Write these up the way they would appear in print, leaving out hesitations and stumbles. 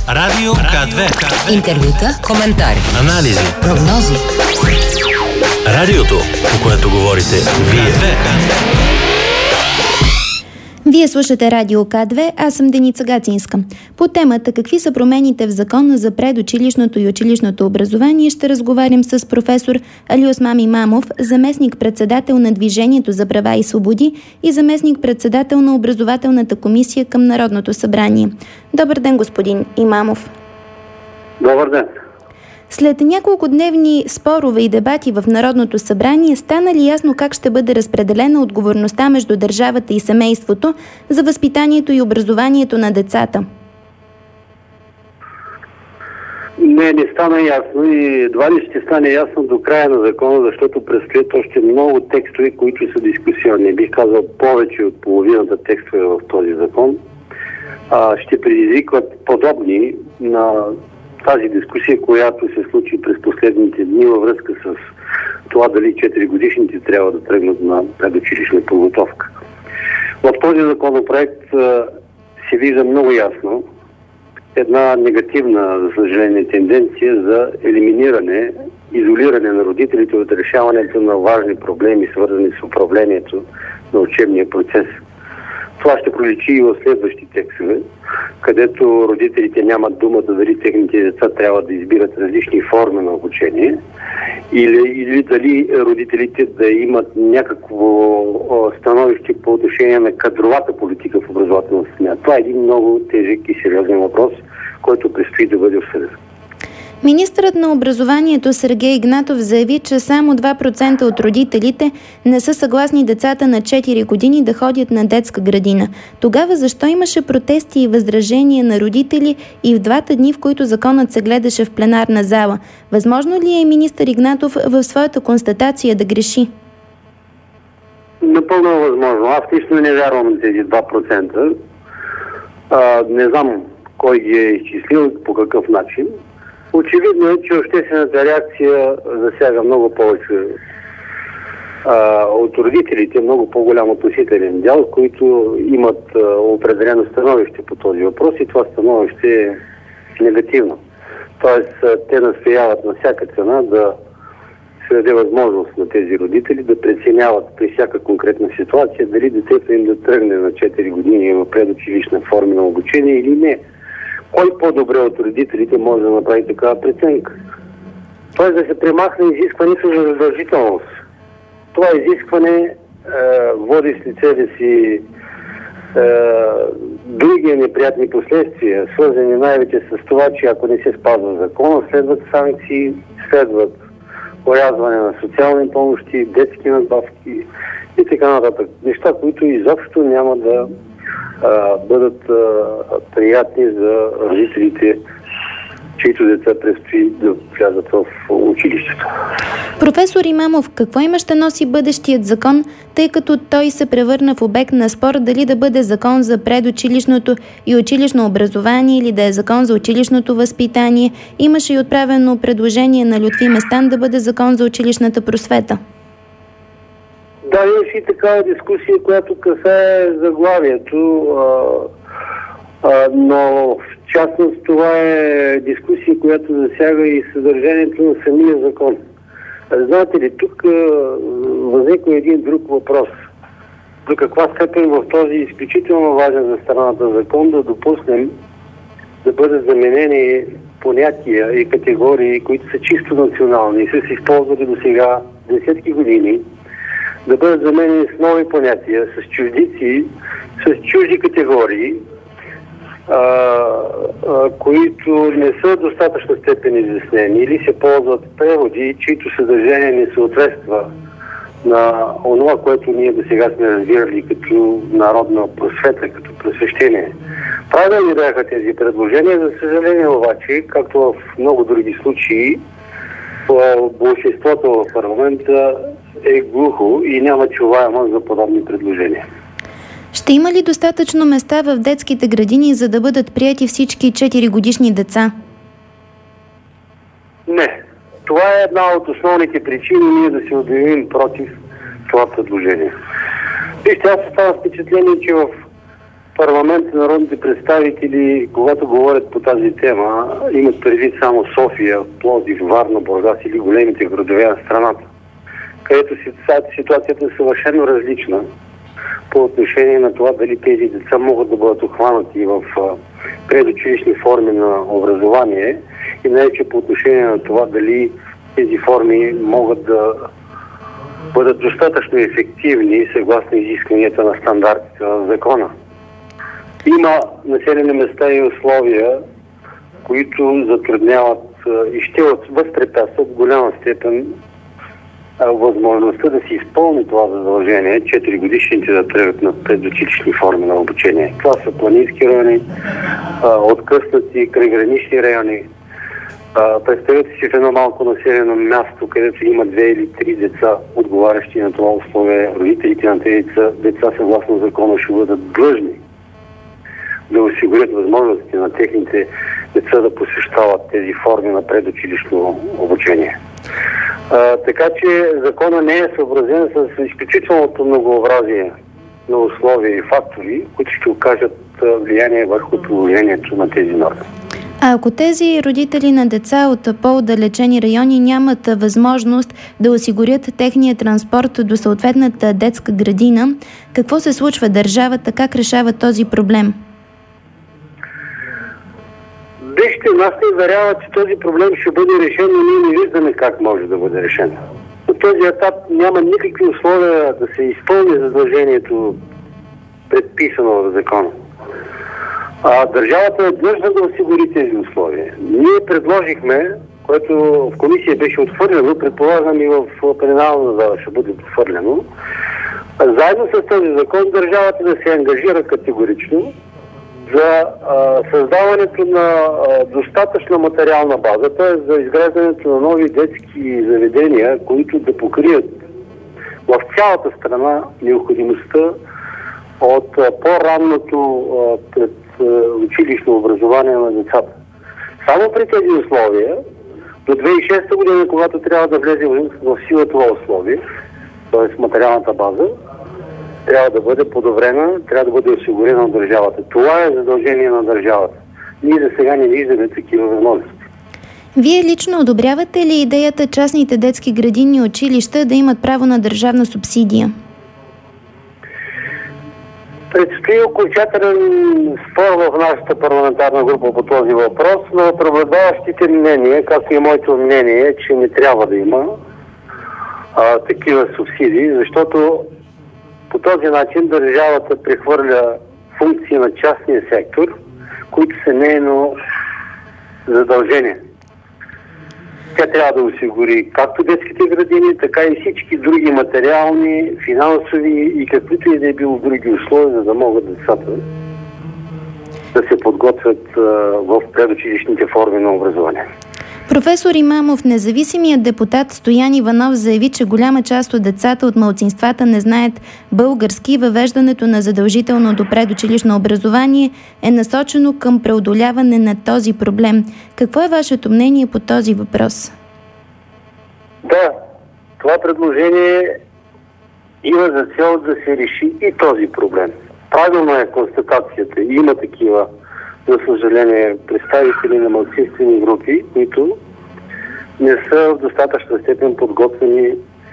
Радио К2. Интервюта, коментари, анализи, прогнози. Радиото, по което говорите вие. Вие слушате Радио К2, аз съм Деница Гацинска. По темата какви са промените в Закона за предучилищното и училищното образование ще разговарям с професор Алиосман Имамов, заместник-председател на Движението за права и свободи и заместник-председател на Образователната комисия към Народното събрание. Добър ден, господин Имамов. Добър ден. След няколко дневни спорове и дебати в Народното събрание стана ли ясно как ще бъде разпределена отговорността между държавата и семейството за възпитанието и образованието на децата? Не стана ясно и едва ли ще стане ясно до края на закона, защото предстоят още много текстове, които са дискусионни. Бих казал повече от половината текстове в този закон. Ще предизвикват подобни на тази дискусия, която се случи през последните дни във връзка с това дали 4-годишните трябва да тръгнат на предучилищна подготовка. В този законопроект се вижда много ясно една негативна, за съжаление, тенденция за елиминиране, изолиране на родителите от решаването на важни проблеми, свързани с управлението на учебния процес. Това ще проличи и в следващи текстове, където родителите нямат думата дали техните деца трябва да избират различни форми на обучение или дали родителите да имат някакво становище по отношение на кадровата политика в образователната система. Това е един много тежък и сериозен въпрос, който предстои да бъде обсъден. Министърът на образованието Сергей Игнатов заяви, че само 2% от родителите не са съгласни децата на 4 години да ходят на детска градина. Тогава защо имаше протести и възражения на родители и в двата дни, в които законът се гледаше в пленарна зала? Възможно ли е министър Игнатов в своята констатация да греши? Напълно е възможно. Аз лично не вярвам на тези 2%. Не знам кой ги е изчислил, по какъв начин. Очевидно е, че обществената реакция засяга много повече от родителите, много по-голям относителен дял, които имат определено становище по този въпрос и това становище е негативно. Тоест, те настояват на всяка цена да се даде възможност на тези родители да преценяват при всяка конкретна ситуация дали детето им да тръгне на 4 години в предучилищна форма на обучение или не. Кой по-добре от родителите може да направи такава преценка? Тоест да се премахне изискването за задължителност. Това изискване води след себе си други неприятни последствия, свързани най-вече с това, че ако не се спазва закона, следват санкции, следват орязване на социални помощи, детски надбавки и така нататък. Неща, които изобщо няма да бъдат приятни за родителите, чието деца предстои да влязат в училището. Професор Имамов, какво има ще носи бъдещият закон, тъй като той се превърна в обект на спор дали да бъде закон за предучилищното и училищно образование или да е закон за училищното възпитание? Имаше и отправено предложение на Лютви Местан да бъде закон за училищната просвета. Да, имаше и такава дискусия, която касае заглавието, но в частност това е дискусия, която засяга и съдържанието на самия закон. Знаете ли, тук възниква един друг въпрос. До каква степен в този изключително важен за страната закон да допуснем да бъдат заменени понятия и категории, които са чисто национални и са се използвали до сега десетки години, да бъдат заменени с нови понятия, с чуждици, с чужди категории, които не са в достатъчна степен изяснени или се ползват преводи, чието съдържание не съответства на онова, което ние до сега сме разбирали като народна просвета, като просвещение. Правилни бяха тези предложения, за съжаление обаче, както в много други случаи, большинството в парламента е глухо и няма чуваемост за подобни предложения. Ще има ли достатъчно места в детските градини, за да бъдат приети всички 4-годишни деца? Не. Това е една от основните причини ние да се обявим против това предложение. Вижте, аз оставам впечатление, че в парламент и народните представители, когато говорят по тази тема, имат предвид само София, Пловдив, Варна, Бургас или големите градове на страната, където ситуацията е съвършено различна по отношение на това дали тези деца могат да бъдат обхванати в предучилищни форми на образование и най-вече по отношение на това дали тези форми могат да бъдат достатъчно ефективни съгласно изискванията на стандартите на закона. Има населени места и условия, които затрудняват и ще възпрепятстват в голяма степен възможността да се изпълни това задължение 4 годишните да тръгват на предучилищни форми на обучение. Това са планински райони, откъснати крайгранични райони. Представете си в едно малко населено място, където има 2 или 3 деца, отговарящи на това условие. Родителите на тези деца съгласно закона ще бъдат длъжни да осигурят възможности на техните деца да посещават тези форми на предучилищно обучение. Така че закона не е съобразен с изключителното многообразие на условия и фактори, които ще окажат влияние върху приложението на тези норми. А ако тези родители на деца от по-отдалечени райони нямат възможност да осигурят техния транспорт до съответната детска градина, какво се случва? Държавата как решава този проблем? Вижте, нас не уверява, че този проблем ще бъде решен, но ние не виждаме как може да бъде решен. На този етап няма никакви условия да се изпълни задължението, предписано в закона. Държавата е длъжна да осигури тези условия. Ние предложихме, което в комисия беше отхвърлено, предполагам и в пленарна зала ще бъде отхвърлено, заедно с този закон държавата да се ангажира категорично за създаването на достатъчна материална база, т.е. за изграждането на нови детски заведения, които да покрият в цялата страна необходимостта от по-ранното училищно образование на децата. Само при тези условия, до 2006 година, когато трябва да влезе в сила това условие, т.е. материалната база, трябва да бъде подобрена, трябва да бъде осигурена от държавата. Това е задължение на държавата. Ние за сега не виждаме такива възможности. Вие лично одобрявате ли идеята частните детски градини и училища да имат право на държавна субсидия? Предстои окончателен спор в нашата парламентарна група по този въпрос, но преобладаващите мнения, както и моето мнение, е, че не трябва да има такива субсидии, защото по този начин държавата прехвърля функции на частния сектор, които са нейно задължение. Тя трябва да осигури както детските градини, така и всички други материални, финансови и каквито и да е било други условия, за да могат децата да се подготвят в предучилищните форми на образование. Професор Имамов, независимият депутат Стоян Иванов заяви, че голяма част от децата от малцинствата не знаят български и въвеждането на задължителното предучилищно образование е насочено към преодоляване на този проблем. Какво е вашето мнение по този въпрос? Да, това предложение има за цел да се реши и този проблем. Правилна е констатацията. Има такива, за съжаление, представители на малцинствени групи, които не са в достатъчна степен подготвени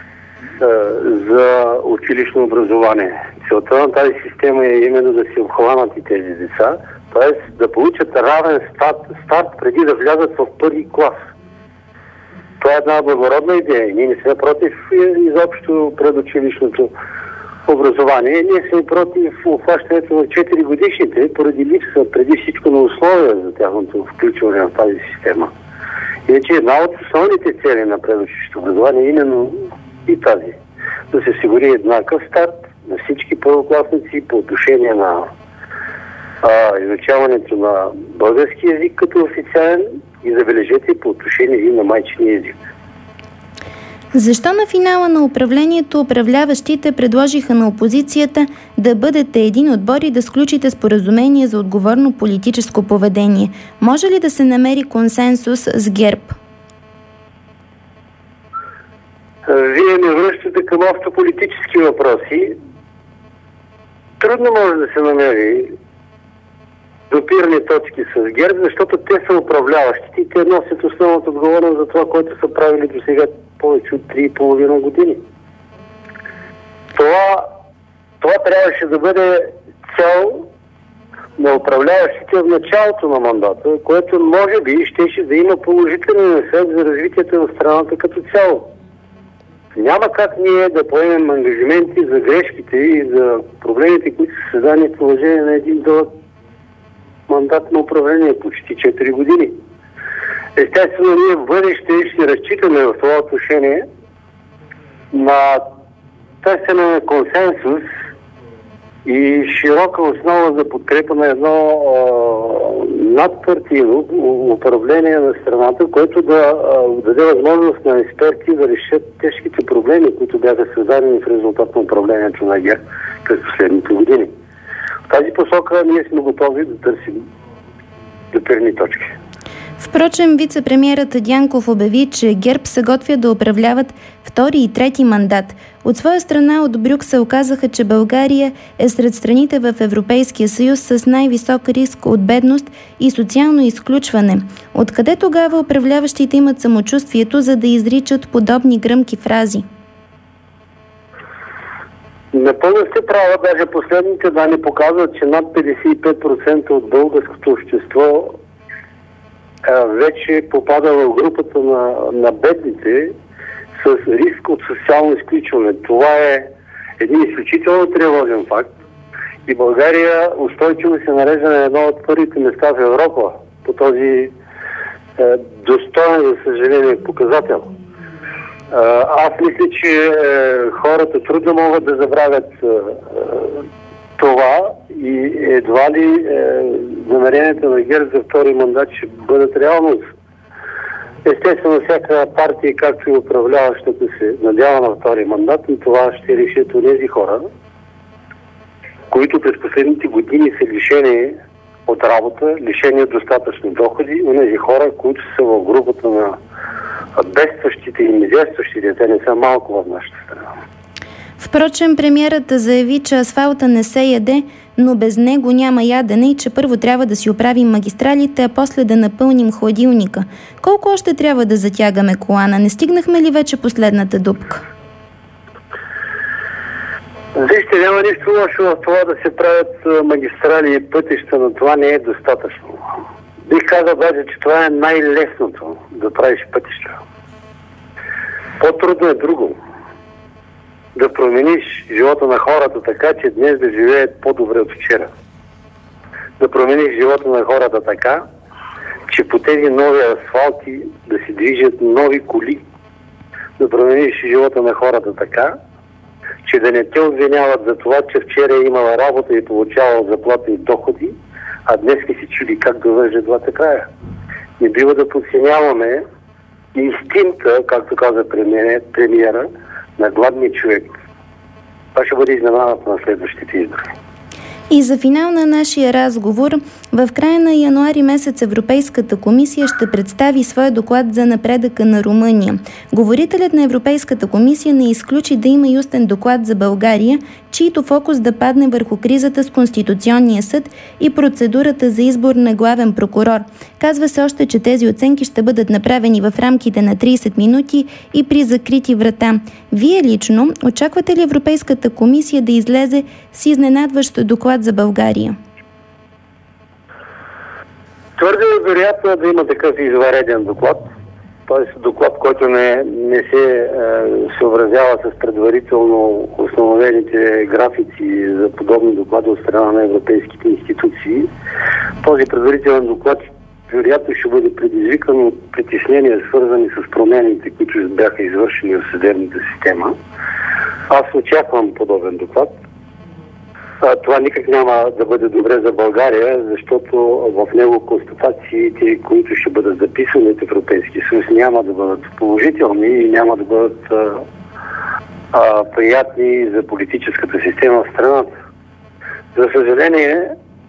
за училищно образование. Целта на тази система е именно да се обхванат и тези деца, т.е. да получат равен старт преди да влязат в първи клас. Това е една благородна идея. Ние не сме против изобщо предучилищното образование. Ние сме против обхващането на 4 годишните, поради липса преди всичко на условия за тяхното включване в тази система. Иначе една от основните цели на предучилищното образование е именно и тази. Да се осигури еднакъв старт на всички първокласници по отношение на изучаването на български език като официален и, забележете, по отношение и на майчиния език. Защо на финала на управлението управляващите предложиха на опозицията да бъдете един отбор и да сключите споразумение за отговорно политическо поведение? Може ли да се намери консенсус с ГЕРБ? Вие ме връщате към общополитически въпроси. Трудно може да се намери допирни точки с ГЕРБ, защото те са управляващите и те носят основната отговорност за това, което са правили до сега повече от 3,5 години. Това трябваше да бъде цел на управляващите в началото на мандата, което може би щеше да има положителен ефект за развитието на страната като цяло. Няма как ние да поемем ангажименти за грешките и за проблемите, които са създадени в продължение на един дълъг мандат на управление, почти 4 години. Естествено, ние в бъдеще ще разчитаме в това отношение на търсене на консенсус и широка основа за подкрепа на едно надпартийно управление на страната, което да даде възможност на експерти да решат тежките проблеми, които бяха създадени в резултат на управлението на ГЕРБ през последните години. В тази посока ние сме готови да търсим допирни точки. Впрочем, вице-премиерът Дянков обяви, че ГЕРБ се готвя да управляват втори и трети мандат. От своя страна от Брюксел казаха, че България е сред страните в Европейския съюз с най-висок риск от бедност и социално изключване. Откъде тогава управляващите имат самочувствието, за да изричат подобни гръмки фрази? Напълно сте права, даже последните данни показват, че над 55% от българското общество вече попада в групата на бедните с риск от социално изключване. Това е един изключително тревожен факт и България устойчиво се нарежда на едно от първите места в Европа по този достоен, за съжаление, показател. Аз мисля, че хората трудно могат да забравят това и едва ли намеренията на ГЕРБ за втори мандат ще бъдат реалност. Естествено, всяка партия, както и управляващата, се надява на втори мандат и това ще решат онези хора, които през последните години са лишени от работа, лишени от достатъчни доходи, онези хора, които са в групата на бедстващите и мизерстващите, те не са малко в нашата страна. Впрочем, премиерът заяви, че асфалта не се яде, но без него няма ядене и че първо трябва да си оправим магистралите, а после да напълним хладилника. Колко още трябва да затягаме колана? Не стигнахме ли вече последната дупка? Вижте, няма нищо лошо в това да се правят магистрали и пътища, но това не е достатъчно. Бих казал даже, че това е най-лесното да правиш пътища. По-трудно е друго. Да промениш живота на хората така, че днес да живеят по-добре от вчера. Да промениш живота на хората така, че по тези нови асфалти да се движат нови коли. Да промениш живота на хората така, че да не те обвиняват за това, че вчера е имала работа и получавала заплата и доходи, а днес се чуди как да върже двата края. Не бива да подценяваме инстинкта, както каза премиера, на гладния човек. Това ще бъде изненадата на следващите избори. И за финал на нашия разговор, в края на януари месец Европейската комисия ще представи своя доклад за напредъка на Румъния. Говорителят на Европейската комисия не изключи да има и устен доклад за България, чийто фокус да падне върху кризата с Конституционния съд и процедурата за избор на главен прокурор. Казва се още, че тези оценки ще бъдат направени в рамките на 30 минути и при закрити врата. Вие лично очаквате ли Европейската комисия да излезе с изненадващ доклад за България? Твърде е вероятно да има такъв извънреден доклад, т.е. доклад, който не се съобразява с предварително установените графици за подобни доклади от страна на европейските институции. Този предварителен доклад вероятно ще бъде предизвикан от притеснения, свързани с промените, които бяха извършени в съдебната система. Аз очаквам подобен доклад. Това никак няма да бъде добре за България, защото в него констатациите, които ще бъдат записани от Европейския съюз, няма да бъдат положителни и няма да бъдат приятни за политическата система в страната. За съжаление,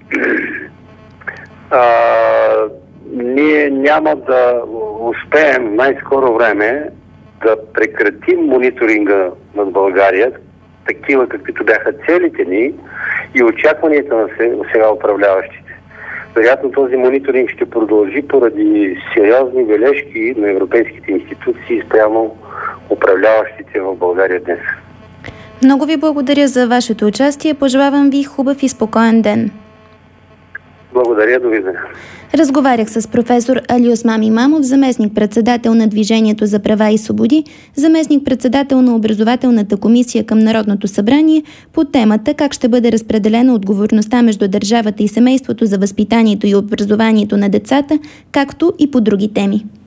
ние няма да успеем в най-скоро време да прекратим мониторинга над България, такива каквито бяха целите ни и очакванията на сега управляващите. вероятно този мониторинг ще продължи поради сериозни бележки на европейските институции спрямо управляващите в България днес. Много ви благодаря за вашето участие. Пожелавам ви хубав и спокоен ден. Благодаря, довиждане. Разговарях с професор Алиосман Имамов, заместник-председател на Движението за права и свободи, заместник-председател на Образователната комисия към Народното събрание по темата как ще бъде разпределена отговорността между държавата и семейството за възпитанието и образованието на децата, както и по други теми.